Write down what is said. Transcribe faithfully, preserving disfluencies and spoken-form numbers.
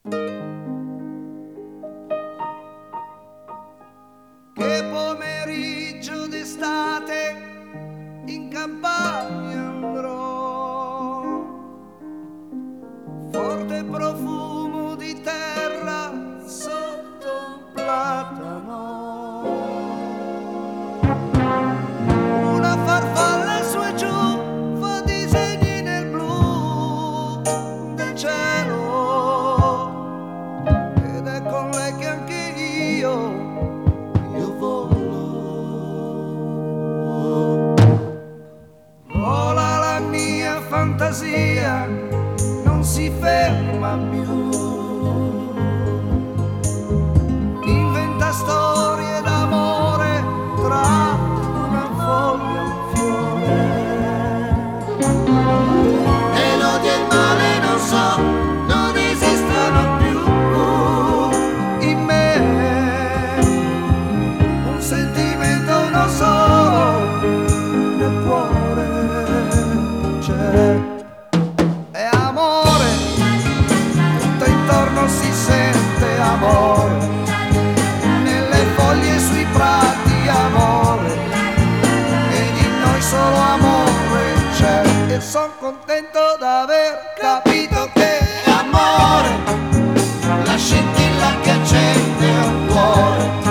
Che pomeriggio d'estate in campagna andrò, forte profumo di terra sotto un platano, una farfalla su e giù fa disegni nel blu del cielo, ed è con lei che anche io io volo. Vola la mia fantasia, non si ferma più, inventa storie d'amore tra una foglia e un fiore, e l'odio e il male non so, non esistono più in me, un sentimento uno solo nel cuore c'è. È amore, tutto intorno si sente amore, nelle foglie e sui prati amore, ed in noi solo amore c'è. E son contento d'aver capito che è amore, la scintilla che accende un cuore.